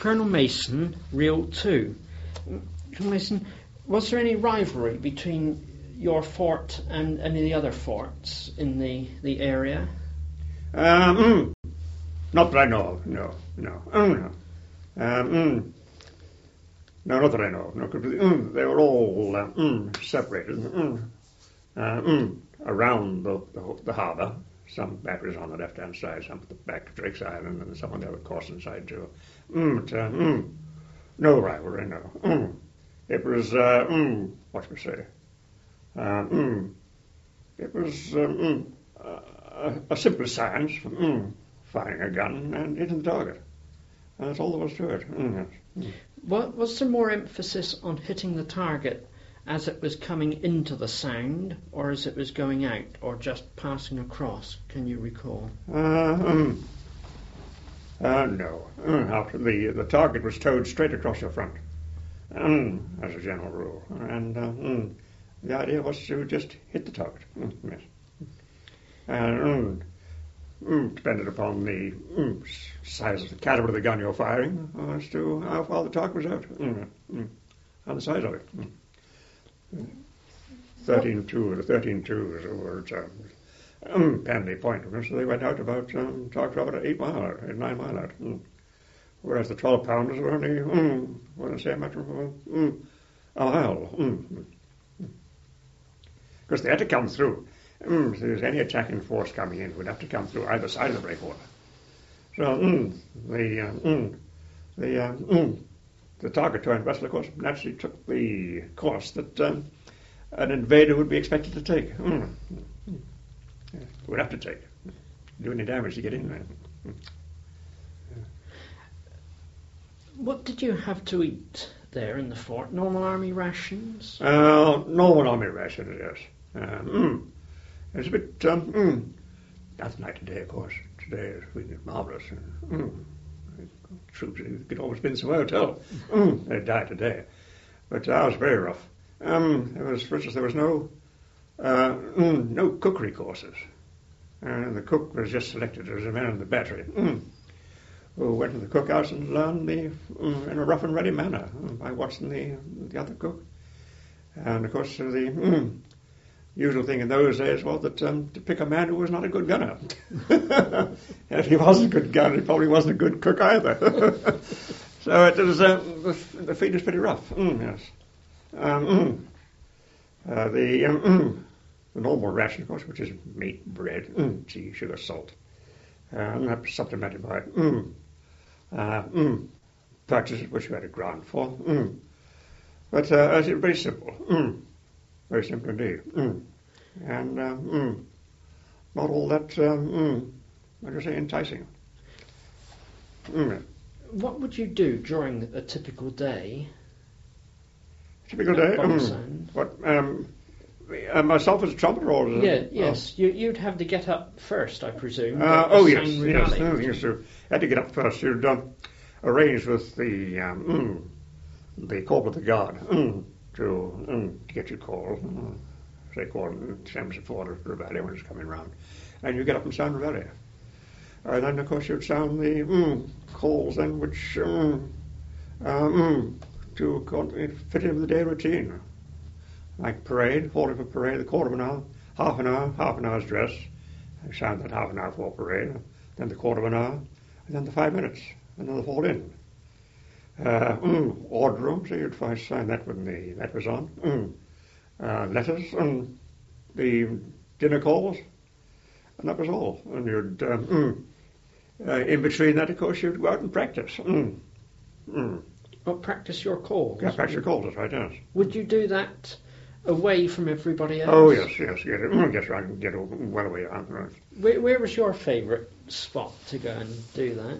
Colonel Mason, Reel 2. Colonel Mason, was there any rivalry between your fort and any of the other forts in the area? Not that I know of, no. No, not that I know of. No, 'cause, they were all separated around the harbour. Some batteries on the left-hand side, some at the back of Drake's Island, and some on the other Corson side too. No rivalry, no. It was, what should we say? It was a simple science, firing a gun and hitting the target. And that's all there was to it. Yes. Was there more emphasis on hitting the target as it was coming into the sound, or as it was going out, or just passing across? Can you recall? No. After the target was towed straight across your front, as a general rule, and the idea was to just hit the target. Yes. And depended upon the size of the caliber of the gun you're firing as to how far the target was out, and the size of it. 13-2, the 13-2s were Penley Point, so they went out about target about 8 mile, 9 mile out. Whereas the 12-pounders were only, what I say, a matter of a mile. Because they had to come through. If there was any attacking force coming in, it would have to come through either side of the breakwater. So the target towing vessel, of course, naturally took the course that an invader would be expected to take. Would have to take. Do any damage to get in there. What did you have to eat there in the fort? Normal army rations? Normal army rations, yes. It's a bit, that's night and day, of course. Today is really marvellous. Troops could always been to a hotel. They died today. But ours was very rough. For instance, there was no cookery courses. The cook was just selected as a man in the battery, who went to the cookhouse and learned in a rough and ready manner by watching the other cook. And of course, the usual thing in those days was that to pick a man who was not a good gunner. If he wasn't a good gunner, he probably wasn't a good cook either. So it was the feed was pretty rough. Yes. The normal ration, of course, which is meat, bread, tea, sugar, salt, and that's supplemented by purchases which you had a grant for. But it's very simple. Very simple indeed. And not all that, what do you say, enticing. What would you do during a typical day? Typical day? What? Myself as a trumpeter, or yes. You'd have to get up first, I presume. Yes. You had to get up first. You'd arrange with the corporal of the guard to get your call. They call it Thames Ford Reveille when it's coming round, and you get up and sound Reveille. And then, of course, you'd sound the calls then, which to fit in with the day routine. Like parade, halting for parade, the quarter of an hour, half an hour's dress. I sound that half an hour for parade, then the quarter of an hour, and then the 5 minutes, and then the fall in. Order room, so you'd first sign that when that was on. Letters, and the dinner calls, and that was all. And you'd, in between that, of course, you'd go out and practice. Well, practice your calls? Yeah, practice your calls, that's right, yes. Would you do that away from everybody else? Oh, yes, get around, get well away. Right. Where was your favourite spot to go and do that?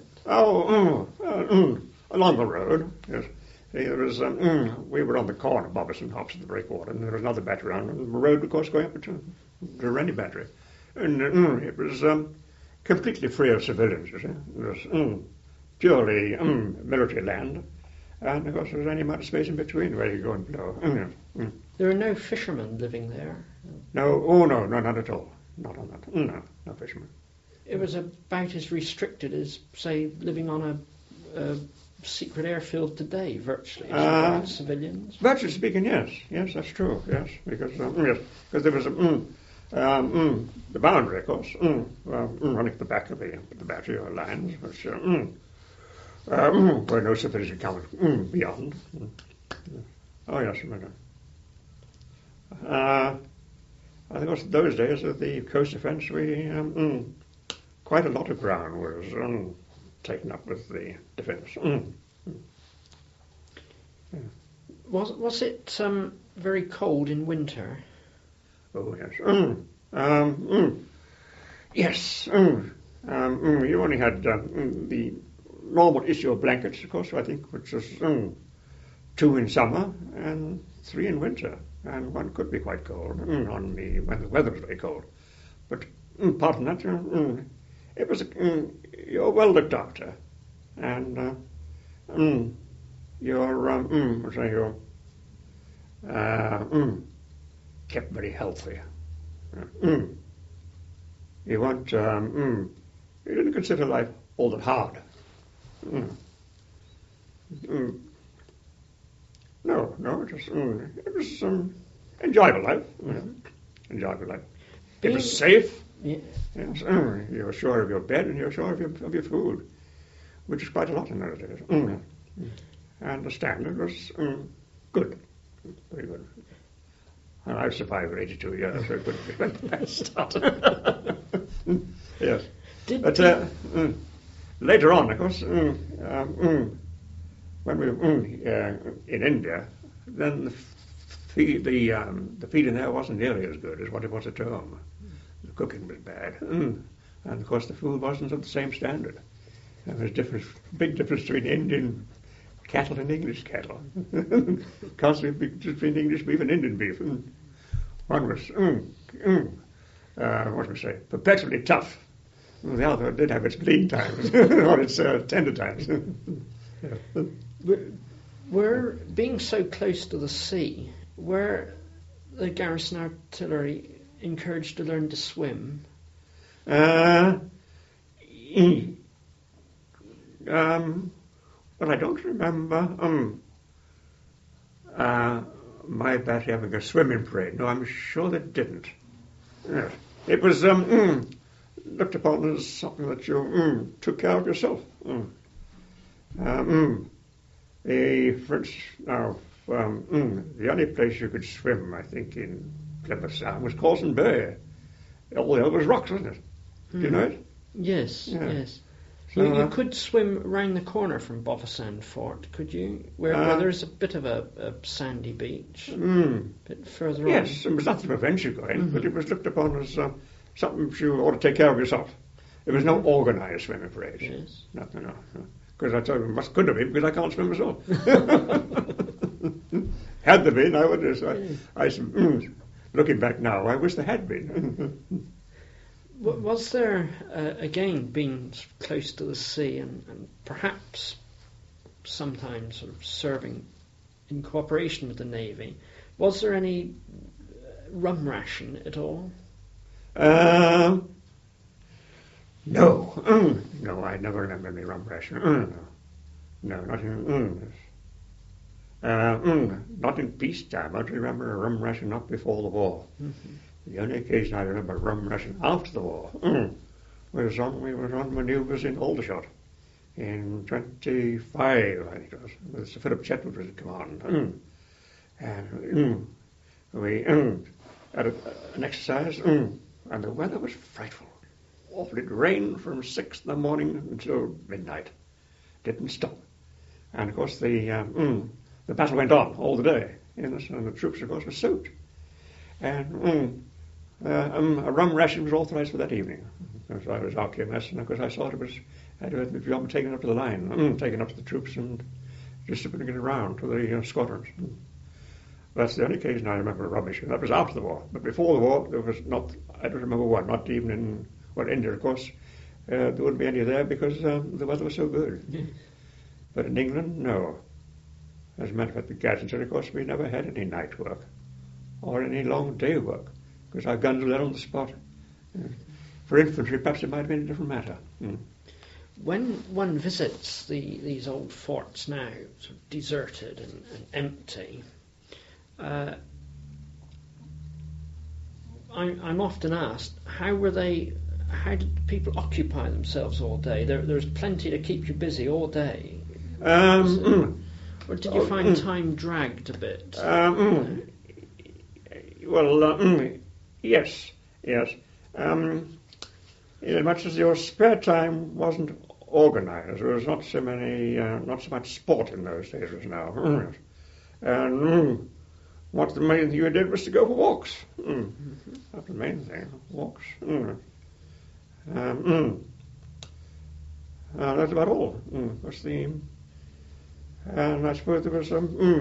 Along the road, yes. There was, we were on the corner, Bobbison, opposite the breakwater, and there was another battery around, and the road, of course, going up to Rennie Battery. And it was completely free of civilians, you see. It was purely military land. And, of course, there was any amount of space in between where you go and blow. There were no fishermen living there? No, not at all. Not on that. No fishermen. It was about as restricted as, say, living on a secret airfield today, virtually, as regards civilians? Virtually speaking, yes. Yes, that's true, yes. Because there was the boundary, of course, running at the back of the battery or lines, which where no civilians could come beyond. Oh, yes, I remember. I think it was those days of the coast defence, we quite a lot of ground was taken up with the defence. Was it very cold in winter? Oh, yes. Yes. You only had the normal issue of blankets, of course, I think, which was 2 in summer and 3 in winter. And one could be quite cold when the weather was very cold. But apart from that, it was you're well looked after, and you're kept very healthy. You weren't you didn't consider life all that hard. No, it was enjoyable life. Enjoyable life. It was safe. Yeah. Yes, you were sure of your bed and you were sure of your food, which is quite a lot in those days. And the standard was good, very good. And I've survived for 82 years, so it couldn't be a bad start. Yes. But later on, of course, when we were in India, then the feeding there wasn't nearly as good as what it was at home. The cooking was bad, and of course the food wasn't of the same standard. There was big difference between Indian cattle and English cattle. Constantly between English beef and Indian beef. One was, what do we say, perpetually tough. The other did have its lean times, or its tender times. We're being so close to the sea, were the garrison artillery encouraged to learn to swim? Well, I don't remember my battery having a swimming parade. No, I'm sure they didn't. Yes. It was looked upon as something that you took care of yourself. The French, the only place you could swim, I think, in Plymouth Sound was Causton Bay. All the other was rocks, wasn't it? Do you know it? Yes, Yeah. yes. So, You could swim round the corner from Boffasand Fort, could you? Where there's a bit of a sandy beach, a bit further on. Yes, there was nothing to prevent you going, but it was looked upon as something you ought to take care of yourself. There was no organised swimming parades. Yes. No. Because I told them, couldn't have been, because I can't swim myself. Had there been, I would have. Looking back now, I wish there had been. Was there, again, being close to the sea and perhaps sometimes sort of serving in cooperation with the Navy, was there any rum ration at all? No. No, I never remember any rum ration. No, not in... not in peacetime. I don't remember a rum ration not before the war. Mm-hmm. The only occasion I remember rum ration after the war was we were on manoeuvres in Aldershot in 25, I think it was, with Sir Philip Chetwood was in command. And we had an exercise, and the weather was frightful. Awful. It rained from 6 in the morning until midnight. Didn't stop. And of course the battle went on all the day. And the troops, of course, were soaked. And a rum ration was authorised for that evening. Because I was RQMS, and of course I saw it had the job taken up to the line, taken up to the troops, and distributing it around to the squadrons. That's the only occasion I remember rum ration. That was after the war. But before the war, there was not, I don't remember one, not even in, India, of course, there wouldn't be any there because the weather was so good. Yes. But in England, no. As a matter of fact, the Gadsden, of course, we never had any night work or any long day work because our guns were there on the spot. For infantry, perhaps it might have been a different matter. When one visits these old forts now, sort of deserted and empty, I'm often asked, how did people occupy themselves all day? There's plenty to keep you busy all day. Or did you find time dragged a bit? Yes. As much as your spare time wasn't organised, there was not so much sport in those days as now. And what the main thing you did was to go for walks. That's the main thing, walks. That's about all. And I suppose there was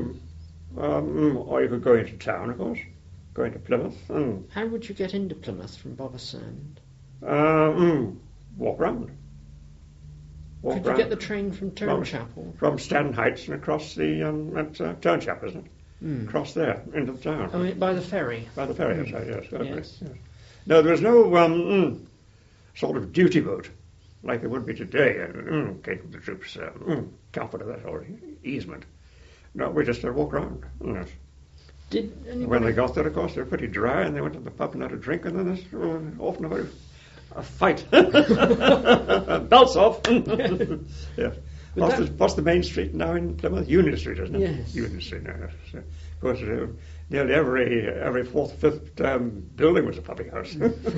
or you could go into town, of course, go into Plymouth. How would you get into Plymouth from Bothersand? Walk round. Could you get the train from Turnchapel? From Stanton Heights and across the at Turnchapel, isn't it? Across there into the town. Oh, by the ferry. By the ferry, yes. No, there was no sort of duty boat like there would be today. Taking the troops comfort of that or easement. No, we just walk round. Yes. When they got there, of course, they were pretty dry, and they went to the pub and had a drink, and then there's often a fight. Belts off. Yes. What's the main street now in Plymouth? Union Street, isn't it? Yes. Union Street. Yes. So, of course, nearly every fourth, fifth building was a public house.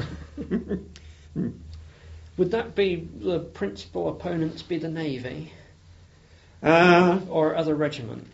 Would that be the principal opponents? Be the Navy or other regiments?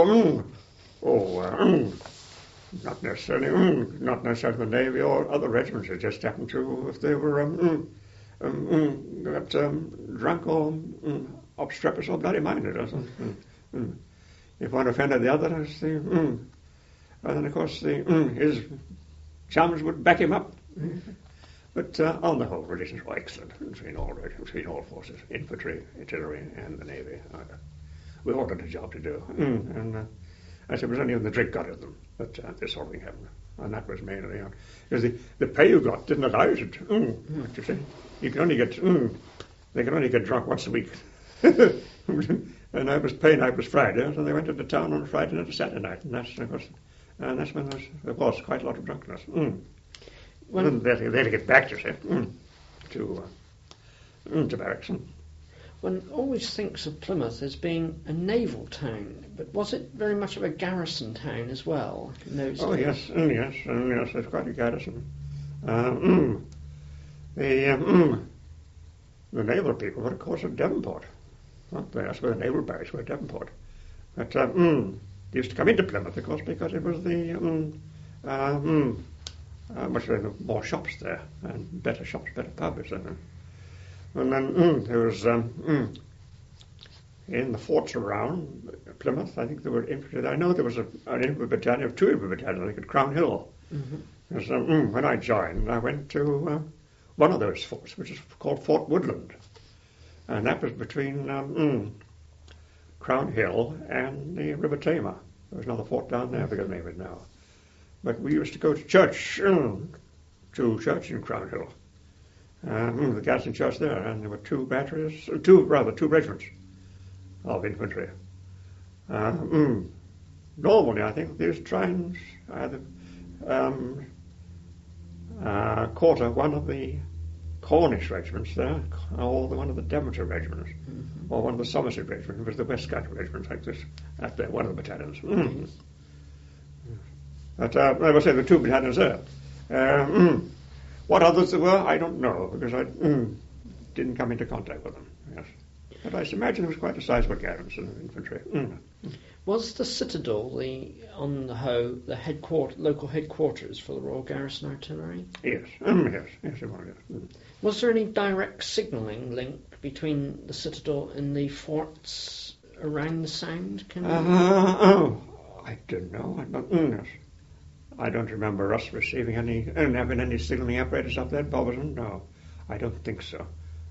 Not necessarily. Not necessarily the Navy or other regiments. It just happened to if they were got drunk or obstreperous or bloody-minded or something. If one offended the other, and then of course his chums would back him up. But on the whole, relations were excellent between all forces, infantry, artillery, and the Navy. We all had a job to do, and I said it was only when the drink got at them that this sort of thing happened, and that was mainly because the pay you got didn't allow you to. What you say? You could only get they could only get drunk once a week, and I was pay night was Friday, so they went into town on a Friday night to Saturday night, and that's of course, and that's when there was quite a lot of drunkenness. Well, they had to get back, you see, to barracks. One always thinks of Plymouth as being a naval town, but was it very much of a garrison town as well in those days? Yes, it's quite a garrison. The naval people were, of course, at Devonport. That's where the naval barracks were at Devonport. But they used to come into Plymouth, of course, because it was the much more shops there, and better shops, better pubs. And then there was, in the forts around Plymouth, I think there were infantry. I know there was an infantry battalion, 2 infantry battalions, I think, at Crown Hill. Because when I joined, I went to one of those forts, which is called Fort Woodland. And that was between Crown Hill and the River Tamar. There was another fort down there, I forget the name of it now. But we used to go to church in Crown Hill. The garrison church there, and there were 2 regiments of infantry. Normally, I think they used to try and either quarter one of the Cornish regiments there, or one of the Devonshire regiments, or one of the Somerset regiments, which was the West Country regiments like this, at one of the battalions. But I must say, the 2 battalions there. What others there were, I don't know, because I didn't come into contact with them. Yes, but I imagine it was quite a sizable garrison of infantry. Was the Citadel on the Hoe the local headquarters for the Royal Garrison Artillery? Yes, it was. Was there any direct signalling link between the Citadel and the forts around the Sound? I don't know. I don't remember us receiving any and having any signalling apparatus up there at Bothersand. No, I don't think so.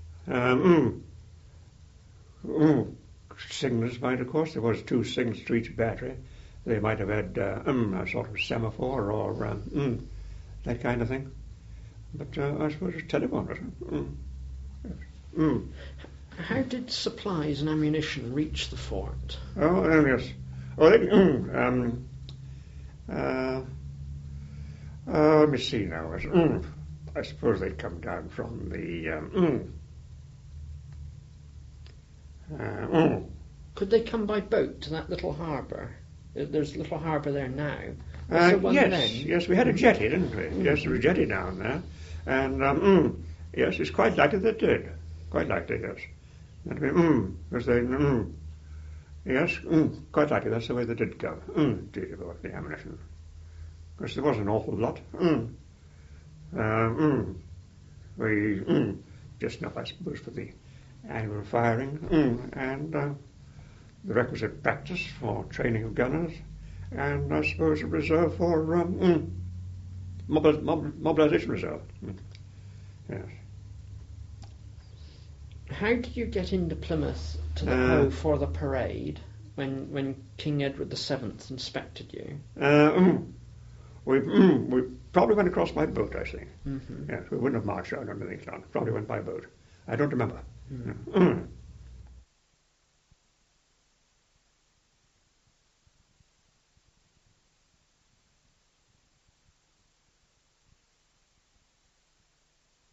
Signals might, of course, there was 2 signals to each battery. They might have had a sort of semaphore or that kind of thing. But I suppose it's telephone, isn't it? How did supplies and ammunition reach the fort? Oh, yes. Oh, let me see now. I suppose they'd come down from the... Could they come by boat to that little harbour? There's a little harbour there now. Was there one then? Yes, we had a jetty, didn't we? Yes, there was a jetty down there. And, yes, it's quite likely they did. Quite likely, yes. Because they... Yes, quite likely that's the way they did go. Did about the ammunition. Because there was an awful lot. We just enough, I suppose, for the annual firing, and the requisite practice for training of gunners, and I suppose a reserve for mobilisation reserve. Yes. How did you get into Plymouth to the Hoe for the parade when King Edward VII inspected you? We probably went across by boat, I think. Mm-hmm. Yes, we wouldn't have marched out under the England. Probably went by boat. I don't remember. Mm.